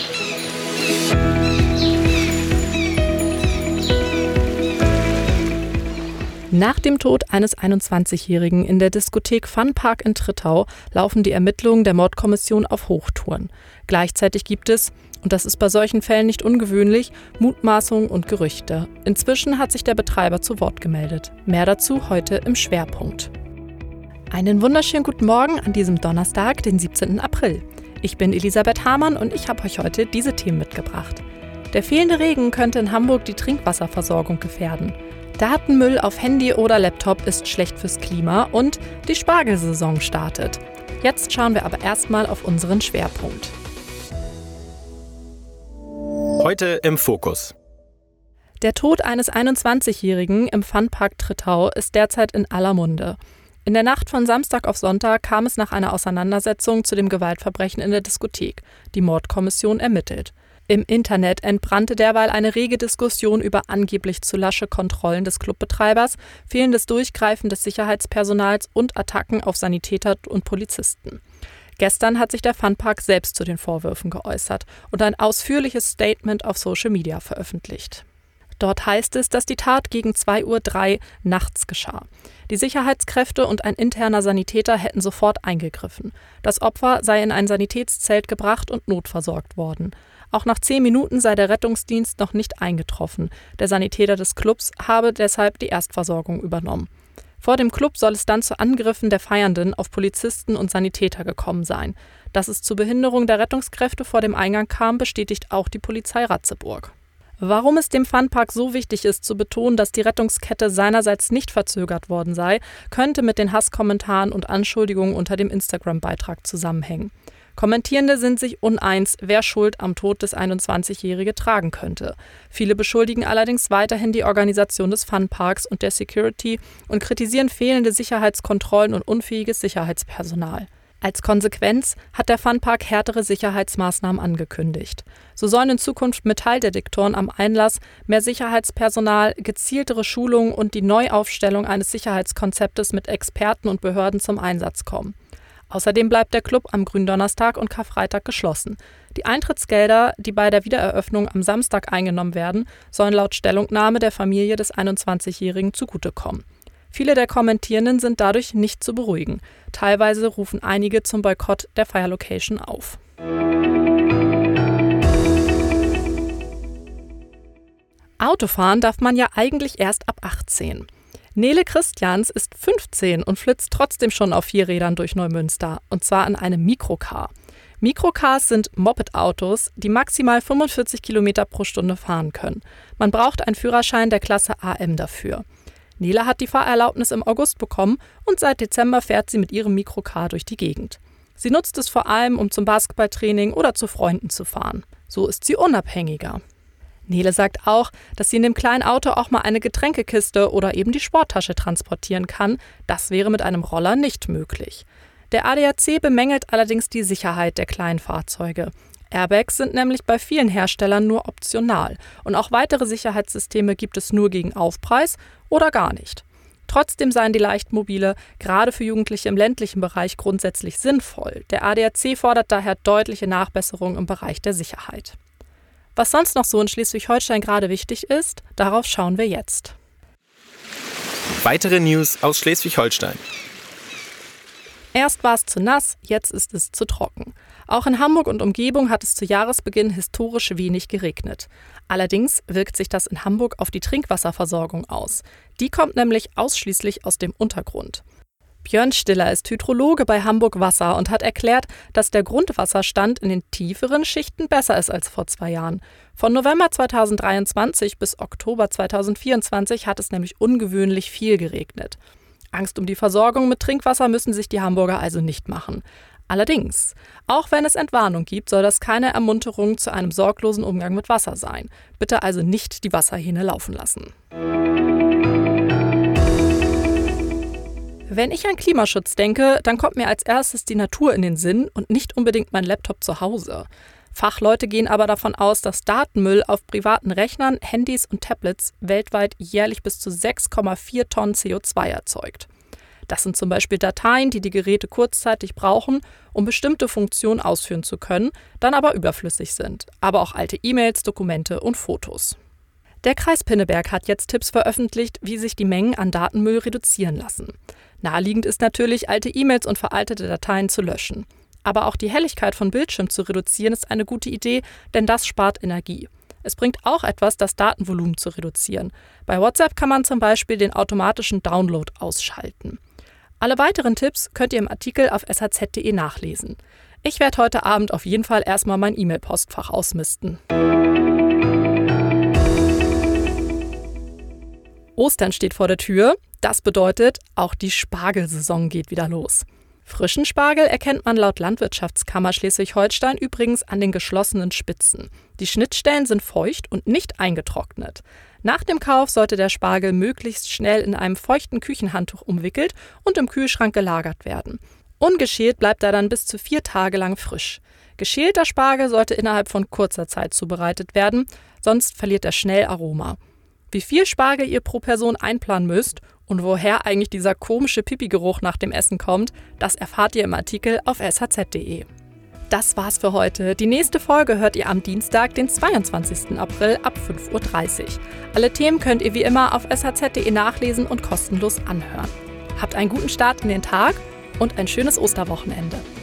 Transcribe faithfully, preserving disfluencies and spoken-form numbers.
Nach dem Tod eines einundzwanzigjährigen in der Diskothek Funpark in Trittau laufen die Ermittlungen der Mordkommission auf Hochtouren. Gleichzeitig gibt es, und das ist bei solchen Fällen nicht ungewöhnlich, Mutmaßungen und Gerüchte. Inzwischen hat sich der Betreiber zu Wort gemeldet. Mehr dazu heute im Schwerpunkt. Einen wunderschönen guten Morgen an diesem Donnerstag, den siebzehnten April. Ich bin Elisabeth Hamann und ich habe euch heute diese Themen mitgebracht. Der fehlende Regen könnte in Hamburg die Trinkwasserversorgung gefährden. Datenmüll auf Handy oder Laptop ist schlecht fürs Klima und die Spargelsaison startet. Jetzt schauen wir aber erstmal auf unseren Schwerpunkt. Heute im Fokus. Der Tod eines einundzwanzigjährigen im Funpark Trittau ist derzeit in aller Munde. In der Nacht von Samstag auf Sonntag kam es nach einer Auseinandersetzung zu dem Gewaltverbrechen in der Diskothek. Die Mordkommission ermittelt. Im Internet entbrannte derweil eine rege Diskussion über angeblich zu lasche Kontrollen des Clubbetreibers, fehlendes Durchgreifen des Sicherheitspersonals und Attacken auf Sanitäter und Polizisten. Gestern hat sich der Funpark selbst zu den Vorwürfen geäußert und ein ausführliches Statement auf Social Media veröffentlicht. Dort heißt es, dass die Tat gegen zwei Uhr drei nachts geschah. Die Sicherheitskräfte und ein interner Sanitäter hätten sofort eingegriffen. Das Opfer sei in ein Sanitätszelt gebracht und notversorgt worden. Auch nach zehn Minuten sei der Rettungsdienst noch nicht eingetroffen. Der Sanitäter des Clubs habe deshalb die Erstversorgung übernommen. Vor dem Club soll es dann zu Angriffen der Feiernden auf Polizisten und Sanitäter gekommen sein. Dass es zu Behinderung der Rettungskräfte vor dem Eingang kam, bestätigt auch die Polizei Ratzeburg. Warum es dem Funpark so wichtig ist, zu betonen, dass die Rettungskette seinerseits nicht verzögert worden sei, könnte mit den Hasskommentaren und Anschuldigungen unter dem Instagram-Beitrag zusammenhängen. Kommentierende sind sich uneins, wer Schuld am Tod des einundzwanzigjährigen tragen könnte. Viele beschuldigen allerdings weiterhin die Organisation des Funparks und der Security und kritisieren fehlende Sicherheitskontrollen und unfähiges Sicherheitspersonal. Als Konsequenz hat der Funpark härtere Sicherheitsmaßnahmen angekündigt. So sollen in Zukunft Metalldetektoren am Einlass, mehr Sicherheitspersonal, gezieltere Schulungen und die Neuaufstellung eines Sicherheitskonzeptes mit Experten und Behörden zum Einsatz kommen. Außerdem bleibt der Club am Gründonnerstag und Karfreitag geschlossen. Die Eintrittsgelder, die bei der Wiedereröffnung am Samstag eingenommen werden, sollen laut Stellungnahme der Familie des einundzwanzigjährigen zugutekommen. Viele der Kommentierenden sind dadurch nicht zu beruhigen. Teilweise rufen einige zum Boykott der Feierlocation auf. Autofahren darf man ja eigentlich erst ab achtzehn. Nele Christians ist fünfzehn und flitzt trotzdem schon auf vier Rädern durch Neumünster, und zwar in einem Mikrocar. Mikrocars sind Moped-Autos, die maximal fünfundvierzig Kilometer pro Stunde fahren können. Man braucht einen Führerschein der Klasse A M dafür. Nele hat die Fahrerlaubnis im August bekommen und seit Dezember fährt sie mit ihrem Mikrocar durch die Gegend. Sie nutzt es vor allem, um zum Basketballtraining oder zu Freunden zu fahren. So ist sie unabhängiger. Nele sagt auch, dass sie in dem kleinen Auto auch mal eine Getränkekiste oder eben die Sporttasche transportieren kann. Das wäre mit einem Roller nicht möglich. Der A D A C bemängelt allerdings die Sicherheit der kleinen Fahrzeuge. Airbags sind nämlich bei vielen Herstellern nur optional und auch weitere Sicherheitssysteme gibt es nur gegen Aufpreis oder gar nicht. Trotzdem seien die Leichtmobile gerade für Jugendliche im ländlichen Bereich grundsätzlich sinnvoll. Der A D A C fordert daher deutliche Nachbesserungen im Bereich der Sicherheit. Was sonst noch so in Schleswig-Holstein gerade wichtig ist, darauf schauen wir jetzt. Weitere News aus Schleswig-Holstein. Erst war es zu nass, jetzt ist es zu trocken. Auch in Hamburg und Umgebung hat es zu Jahresbeginn historisch wenig geregnet. Allerdings wirkt sich das in Hamburg auf die Trinkwasserversorgung aus. Die kommt nämlich ausschließlich aus dem Untergrund. Björn Stiller ist Hydrologe bei Hamburg Wasser und hat erklärt, dass der Grundwasserstand in den tieferen Schichten besser ist als vor zwei Jahren. Von November zweitausenddreiundzwanzig bis Oktober zweitausendvierundzwanzig hat es nämlich ungewöhnlich viel geregnet. Angst um die Versorgung mit Trinkwasser müssen sich die Hamburger also nicht machen. Allerdings, auch wenn es Entwarnung gibt, soll das keine Ermunterung zu einem sorglosen Umgang mit Wasser sein. Bitte also nicht die Wasserhähne laufen lassen. Wenn ich an Klimaschutz denke, dann kommt mir als erstes die Natur in den Sinn und nicht unbedingt mein Laptop zu Hause. Fachleute gehen aber davon aus, dass Datenmüll auf privaten Rechnern, Handys und Tablets weltweit jährlich bis zu sechs Komma vier Tonnen C O zwei erzeugt. Das sind zum Beispiel Dateien, die die Geräte kurzzeitig brauchen, um bestimmte Funktionen ausführen zu können, dann aber überflüssig sind. Aber auch alte E-Mails, Dokumente und Fotos. Der Kreis Pinneberg hat jetzt Tipps veröffentlicht, wie sich die Mengen an Datenmüll reduzieren lassen. Naheliegend ist natürlich, alte E-Mails und veraltete Dateien zu löschen. Aber auch die Helligkeit von Bildschirmen zu reduzieren ist eine gute Idee, denn das spart Energie. Es bringt auch etwas, das Datenvolumen zu reduzieren. Bei WhatsApp kann man zum Beispiel den automatischen Download ausschalten. Alle weiteren Tipps könnt ihr im Artikel auf s h z punkt d e nachlesen. Ich werde heute Abend auf jeden Fall erstmal mein E-Mail-Postfach ausmisten. Ostern steht vor der Tür. Das bedeutet, auch die Spargelsaison geht wieder los. Frischen Spargel erkennt man laut Landwirtschaftskammer Schleswig-Holstein übrigens an den geschlossenen Spitzen. Die Schnittstellen sind feucht und nicht eingetrocknet. Nach dem Kauf sollte der Spargel möglichst schnell in einem feuchten Küchenhandtuch umwickelt und im Kühlschrank gelagert werden. Ungeschält bleibt er dann bis zu vier Tage lang frisch. Geschälter Spargel sollte innerhalb von kurzer Zeit zubereitet werden, sonst verliert er schnell Aroma. Wie viel Spargel ihr pro Person einplanen müsst und woher eigentlich dieser komische Pipi-Geruch nach dem Essen kommt, das erfahrt ihr im Artikel auf s h z punkt d e. Das war's für heute. Die nächste Folge hört ihr am Dienstag, den zweiundzwanzigsten April ab fünf Uhr dreißig. Alle Themen könnt ihr wie immer auf s h z punkt d e nachlesen und kostenlos anhören. Habt einen guten Start in den Tag und ein schönes Osterwochenende.